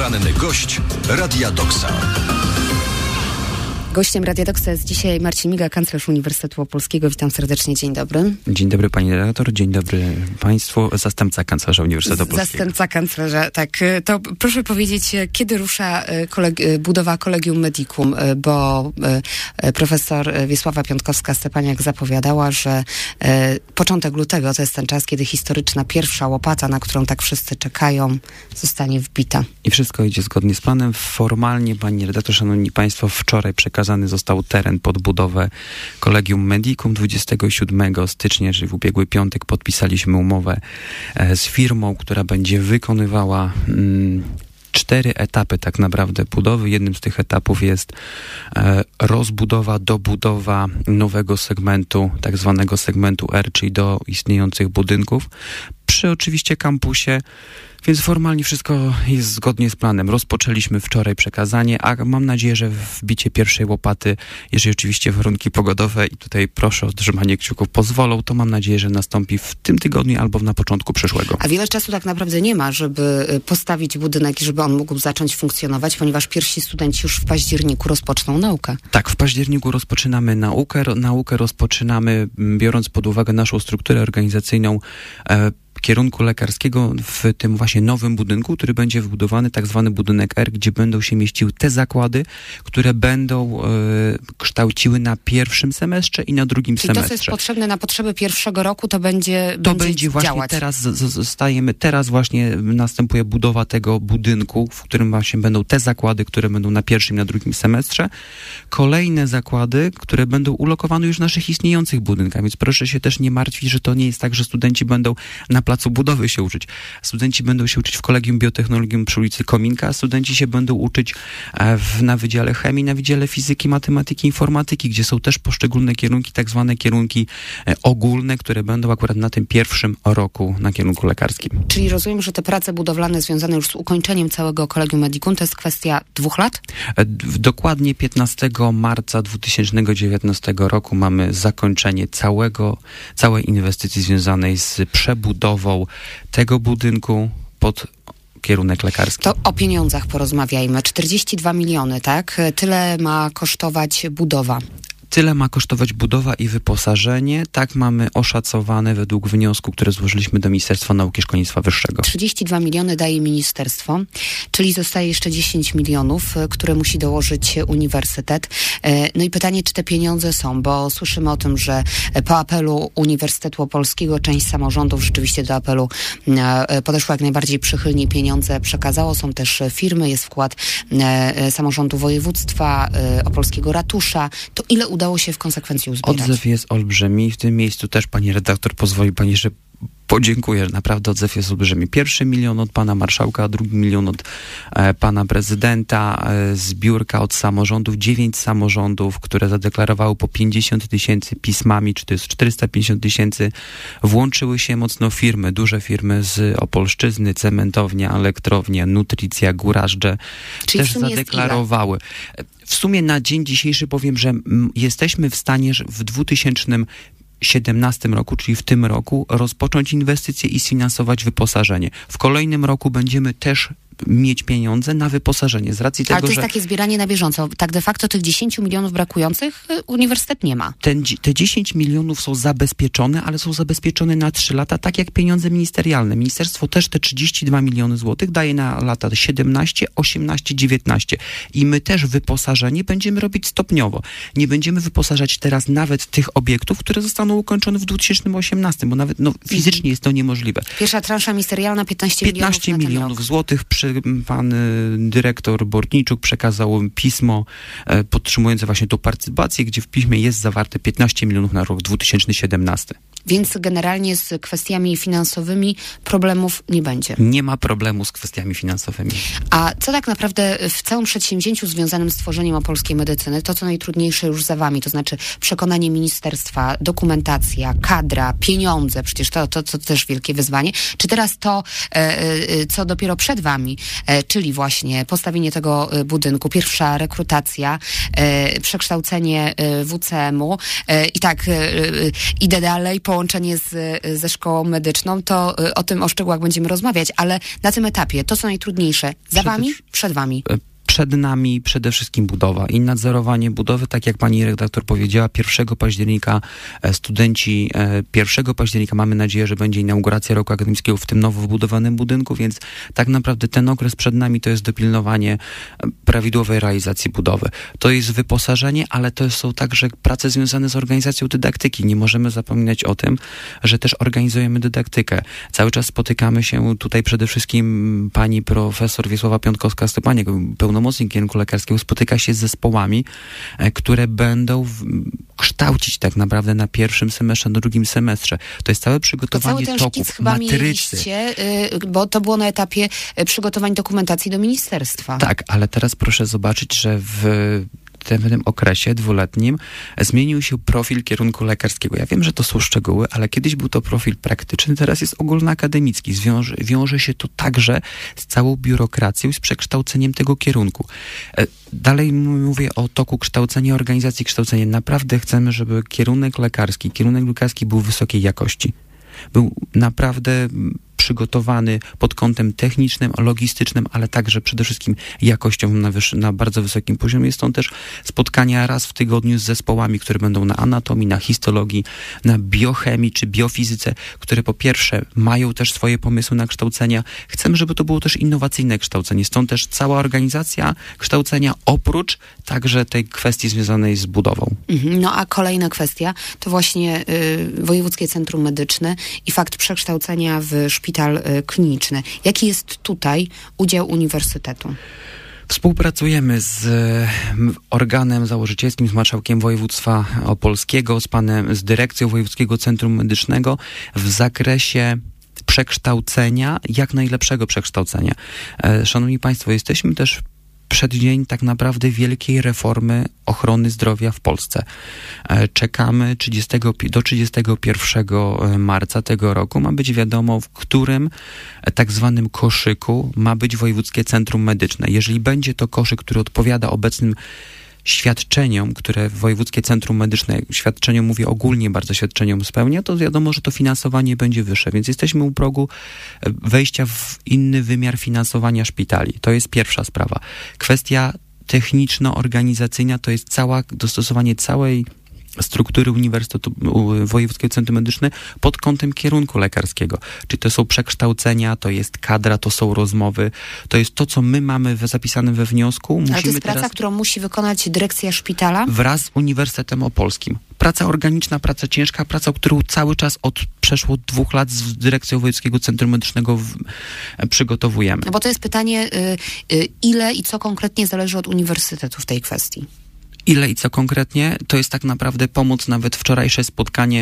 Poranny gość Radia Doksa. Gościem Radia Doksa jest dzisiaj Marcin Miga, kanclerz Uniwersytetu Opolskiego. Witam serdecznie, dzień dobry. Dzień dobry pani redaktor, dzień dobry państwu. Zastępca kanclerza Uniwersytetu Opolskiego. Zastępca kanclerza, tak. To proszę powiedzieć, kiedy rusza budowa Collegium Medicum, bo profesor Wiesława Piątkowska-Stepaniak zapowiadała, że początek lutego to jest ten czas, kiedy historyczna pierwsza łopata, na którą tak wszyscy czekają, zostanie wbita. I wszystko idzie zgodnie z planem. Formalnie, pani redaktor, szanowni państwo, wczoraj przekazany został teren pod budowę Collegium Medicum. 27 stycznia, czyli w ubiegły piątek, podpisaliśmy umowę z firmą, która będzie wykonywała 4 etapy tak naprawdę budowy. Jednym z tych etapów jest rozbudowa, dobudowa nowego segmentu, tak zwanego segmentu R, czyli do istniejących budynków, przy oczywiście kampusie, więc formalnie wszystko jest zgodnie z planem. Rozpoczęliśmy wczoraj przekazanie, a mam nadzieję, że wbicie pierwszej łopaty, jeżeli oczywiście warunki pogodowe i tutaj proszę o trzymanie kciuków pozwolą, to mam nadzieję, że nastąpi w tym tygodniu albo na początku przyszłego. A wiele czasu tak naprawdę nie ma, żeby postawić budynek i żeby on mógł zacząć funkcjonować, ponieważ pierwsi studenci już w październiku rozpoczną naukę. Tak, w październiku rozpoczynamy naukę. Naukę rozpoczynamy biorąc pod uwagę naszą strukturę organizacyjną kierunku lekarskiego w tym właśnie nowym budynku, który będzie wybudowany, tak zwany budynek R, gdzie będą się mieściły te zakłady, które będą kształciły na pierwszym semestrze i na drugim semestrze. To, co jest potrzebne na potrzeby pierwszego roku, to będzie właśnie działać. Teraz właśnie następuje budowa tego budynku, w którym właśnie będą te zakłady, które będą na pierwszym i na drugim semestrze. Kolejne zakłady, które będą ulokowane już w naszych istniejących budynkach, więc proszę się też nie martwić, że to nie jest tak, że studenci będą na placu budowy się uczyć. Studenci będą się uczyć w Kolegium Biotechnologium przy ulicy Kominka, a studenci się będą uczyć na Wydziale Chemii, na Wydziale Fizyki, Matematyki, Informatyki, gdzie są też poszczególne kierunki, tak zwane kierunki ogólne, które będą akurat na tym pierwszym roku na kierunku lekarskim. Czyli rozumiem, że te prace budowlane związane już z ukończeniem całego Collegium Medicum to jest kwestia 2 lat? Dokładnie 15 marca 2019 roku mamy zakończenie całej inwestycji związanej z przebudową tego budynku pod kierunek lekarski. To o pieniądzach porozmawiajmy. 42 miliony, tak? Tyle ma kosztować budowa. Tyle ma kosztować budowa i wyposażenie. Tak mamy oszacowane według wniosku, który złożyliśmy do Ministerstwa Nauki i Szkolnictwa Wyższego. 32 miliony daje ministerstwo, czyli zostaje jeszcze 10 milionów, które musi dołożyć uniwersytet. No i pytanie, czy te pieniądze są, bo słyszymy o tym, że po apelu Uniwersytetu Opolskiego część samorządów rzeczywiście do apelu podeszła jak najbardziej przychylnie, pieniądze przekazało. Są też firmy, jest wkład samorządu województwa, opolskiego ratusza. To ile udało się w konsekwencji uzbierać? Odzew jest olbrzymi. W tym miejscu też pani redaktor pozwoli pani, że podziękuję. Naprawdę odzew jest olbrzymi. 1 milion od pana marszałka, 2 milion od pana prezydenta, zbiórka od samorządów, 9 samorządów, które zadeklarowały po 50 000 pismami, czy to jest 450 000. Włączyły się mocno firmy, duże firmy z Opolszczyzny, cementownia, elektrownia, Nutricja, Gurażdże. Czyli też zadeklarowały. W sumie na dzień dzisiejszy powiem, że jesteśmy w stanie, że w 2017 roku, czyli w tym roku, rozpocząć inwestycje i sfinansować wyposażenie. W kolejnym roku będziemy też mieć pieniądze na wyposażenie. Z racji tego, ale to jest takie zbieranie na bieżąco. Tak de facto tych 10 milionów brakujących uniwersytet nie ma. Te 10 milionów są zabezpieczone, ale są zabezpieczone na 3 lata, tak jak pieniądze ministerialne. Ministerstwo też te 32 miliony złotych daje na lata 17, 18, 19. I my też wyposażenie będziemy robić stopniowo. Nie będziemy wyposażać teraz nawet tych obiektów, które zostaną ukończone w 2018, bo nawet fizycznie jest to niemożliwe. Pierwsza transza ministerialna 15 milionów złotych. Pan dyrektor Bortniczuk przekazał pismo podtrzymujące właśnie tą partycypację, gdzie w piśmie jest zawarte 15 milionów na rok 2017. Więc generalnie z kwestiami finansowymi problemów nie będzie. Nie ma problemu z kwestiami finansowymi. A co tak naprawdę w całym przedsięwzięciu związanym z tworzeniem opolskiej medycyny, to co najtrudniejsze już za wami, to znaczy przekonanie ministerstwa, dokumentacja, kadra, pieniądze, przecież to też wielkie wyzwanie. Czy teraz to, co dopiero przed wami, czyli właśnie postawienie tego budynku, pierwsza rekrutacja, przekształcenie WCM-u i tak idę dalej, połączenie ze szkołą medyczną, to o tym o szczegółach będziemy rozmawiać, ale na tym etapie to co najtrudniejsze? Za wami? Przed wami? Przed nami przede wszystkim budowa i nadzorowanie budowy, tak jak pani redaktor powiedziała, 1 października studenci, 1 października mamy nadzieję, że będzie inauguracja roku akademickiego w tym nowo wybudowanym budynku, więc tak naprawdę ten okres przed nami to jest dopilnowanie prawidłowej realizacji budowy. To jest wyposażenie, ale to są także prace związane z organizacją dydaktyki. Nie możemy zapominać o tym, że też organizujemy dydaktykę. Cały czas spotykamy się tutaj przede wszystkim pani profesor Wiesława Piątkowska-Stepaniak, pełnomocnik kierunku lekarskiego, spotyka się z zespołami, które będą kształcić tak naprawdę na pierwszym semestrze, na drugim semestrze. To jest całe przygotowanie toków, matrycy. Bo to było na etapie przygotowań dokumentacji do ministerstwa. Tak, ale teraz proszę zobaczyć, że w tym okresie dwuletnim zmienił się profil kierunku lekarskiego. Ja wiem, że to są szczegóły, ale kiedyś był to profil praktyczny, teraz jest ogólnoakademicki. Wiąże się to także z całą biurokracją i z przekształceniem tego kierunku. Dalej mówię o toku kształcenia, organizacji kształcenia. Naprawdę chcemy, żeby kierunek lekarski był wysokiej jakości. Był naprawdę przygotowany pod kątem technicznym, logistycznym, ale także przede wszystkim jakością na bardzo wysokim poziomie. Są też spotkania raz w tygodniu z zespołami, które będą na anatomii, na histologii, na biochemii czy biofizyce, które po pierwsze mają też swoje pomysły na kształcenia. Chcemy, żeby to było też innowacyjne kształcenie. Stąd też cała organizacja kształcenia oprócz także tej kwestii związanej z budową. No a kolejna kwestia to właśnie Wojewódzkie Centrum Medyczne i fakt przekształcenia w szpital kliniczny. Jaki jest tutaj udział uniwersytetu? Współpracujemy z organem założycielskim, z marszałkiem województwa opolskiego, z dyrekcją Wojewódzkiego Centrum Medycznego w zakresie przekształcenia, jak najlepszego przekształcenia. Szanowni Państwo, jesteśmy też przeddzień tak naprawdę wielkiej reformy ochrony zdrowia w Polsce. Czekamy do 31 marca tego roku. Ma być wiadomo, w którym tak zwanym koszyku ma być Wojewódzkie Centrum Medyczne. Jeżeli będzie to koszyk, który odpowiada obecnym świadczeniom, które Wojewódzkie Centrum Medyczne, świadczeniom mówię ogólnie bardzo świadczeniom spełnia, to wiadomo, że to finansowanie będzie wyższe, więc jesteśmy u progu wejścia w inny wymiar finansowania szpitali. To jest pierwsza sprawa. Kwestia techniczno-organizacyjna to jest dostosowanie całej struktury Uniwersytetu Wojewódzkiego Centrum Medyczne pod kątem kierunku lekarskiego. Czyli to są przekształcenia, to jest kadra, to są rozmowy, to jest to, co my mamy zapisane we wniosku. Ale to jest praca, którą musi wykonać dyrekcja szpitala? Wraz z Uniwersytetem Opolskim. Praca organiczna, praca ciężka, praca, którą cały czas od przeszło 2 lat z dyrekcją Wojewódzkiego Centrum Medycznego przygotowujemy. No bo to jest pytanie, ile i co konkretnie zależy od uniwersytetu w tej kwestii? Ile i co konkretnie? To jest tak naprawdę pomoc. Nawet wczorajsze spotkanie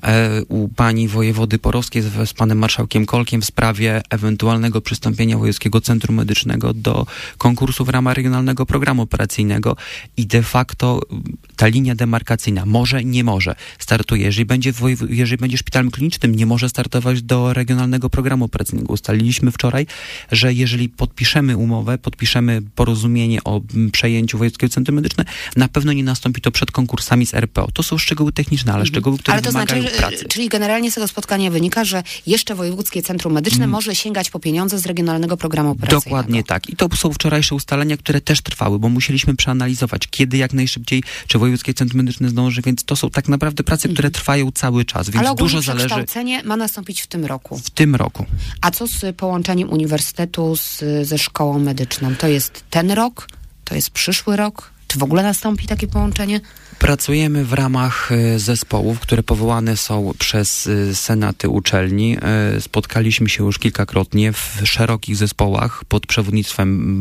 u pani wojewody Porowskiej z panem marszałkiem Kolkiem w sprawie ewentualnego przystąpienia Wojewódzkiego Centrum Medycznego do konkursu w ramach regionalnego programu operacyjnego i de facto ta linia demarkacyjna może, nie może startuje. Jeżeli będzie szpitalem klinicznym, nie może startować do regionalnego programu operacyjnego. Ustaliliśmy wczoraj, że jeżeli podpiszemy umowę, podpiszemy porozumienie o przejęciu Wojewódzkiego Centrum Medyczne, na pewno nie nastąpi to przed konkursami z RPO. To są szczegóły techniczne, ale szczegóły, które wymagają pracy. Czyli generalnie z tego spotkania wynika, że jeszcze Wojewódzkie Centrum Medyczne może sięgać po pieniądze z regionalnego programu operacyjnego. Dokładnie tak. I to są wczorajsze ustalenia, które też trwały, bo musieliśmy przeanalizować, kiedy jak najszybciej, czy Wojewódzkie Centrum Medyczne zdąży, więc to są tak naprawdę prace, które trwają cały czas, więc ale dużo zależy. Ale przekształcenie ma nastąpić w tym roku. W tym roku. A co z połączeniem uniwersytetu ze szkołą medyczną? To jest ten rok? To jest przyszły rok? Czy w ogóle nastąpi takie połączenie? Pracujemy w ramach zespołów, które powołane są przez senaty uczelni. Spotkaliśmy się już kilkakrotnie w szerokich zespołach pod przewodnictwem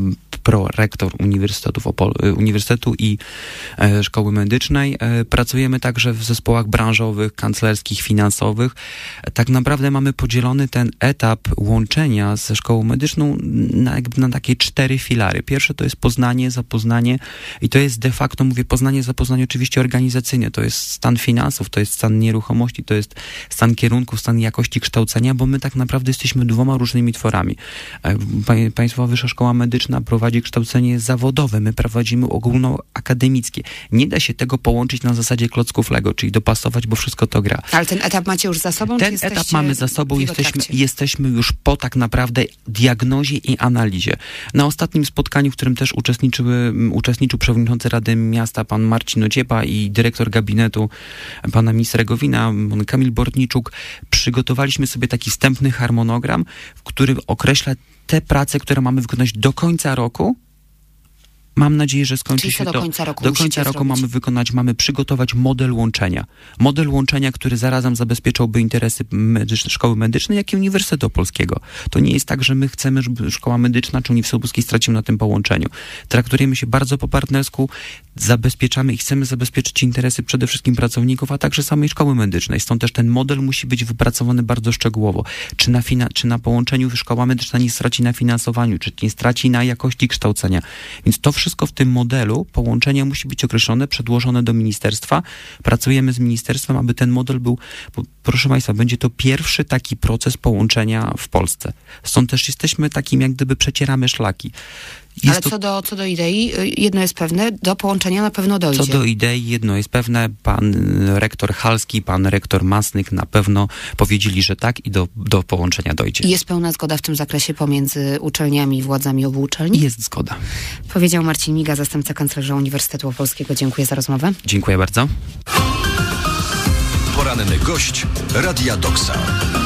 prorektor Uniwersytetu i Szkoły Medycznej. Pracujemy także w zespołach branżowych, kanclerskich, finansowych. Tak naprawdę mamy podzielony ten etap łączenia ze Szkołą Medyczną na takie 4 filary. Pierwsze to jest poznanie, zapoznanie i to jest de facto, mówię poznanie, zapoznanie oczywiście organizacyjne. To jest stan finansów, to jest stan nieruchomości, to jest stan kierunków, stan jakości kształcenia, bo my tak naprawdę jesteśmy 2 różnymi tworami. Państwowa Wyższa Szkoła Medyczna prowadzi kształcenie zawodowe, my prowadzimy ogólnoakademickie. Nie da się tego połączyć na zasadzie klocków Lego, czyli dopasować, bo wszystko to gra. Ale ten etap macie już za sobą? Ten etap mamy za sobą, jesteśmy już po tak naprawdę diagnozie i analizie. Na ostatnim spotkaniu, w którym też uczestniczył przewodniczący Rady Miasta, pan Marcin Ociepa i dyrektor gabinetu pana ministra Gowina, pan Kamil Bortniczuk, przygotowaliśmy sobie taki wstępny harmonogram, w którym określa te prace, które mamy wykonać do końca roku. Mam nadzieję, że skończy się to. Do końca roku, mamy przygotować model łączenia. Model łączenia, który zarazem zabezpieczałby interesy Szkoły Medycznej, jak i Uniwersytetu Opolskiego. To nie jest tak, że my chcemy, żeby Szkoła Medyczna czy Uniwersytet Opolski stracił na tym połączeniu. Traktujemy się bardzo po partnersku, zabezpieczamy i chcemy zabezpieczyć interesy przede wszystkim pracowników, a także samej Szkoły Medycznej. Stąd też ten model musi być wypracowany bardzo szczegółowo. Czy na połączeniu Szkoła Medyczna nie straci na finansowaniu, czy nie straci na jakości kształcenia. Więc to wszystko w tym modelu połączenia musi być określone, przedłożone do ministerstwa. Pracujemy z ministerstwem, aby ten model był, proszę Państwa, będzie to pierwszy taki proces połączenia w Polsce. Stąd też jesteśmy takim, jak gdyby przecieramy szlaki. Ale co do idei, jedno jest pewne, do połączenia na pewno dojdzie. Co do idei, jedno jest pewne, pan rektor Halski, pan rektor Masnyk na pewno powiedzieli, że tak i do połączenia dojdzie. I jest pełna zgoda w tym zakresie pomiędzy uczelniami i władzami obu uczelni? Jest zgoda. Powiedział Marcin Miga, zastępca kanclerza Uniwersytetu Opolskiego. Dziękuję za rozmowę. Dziękuję bardzo. Poranny gość Radia Doksa.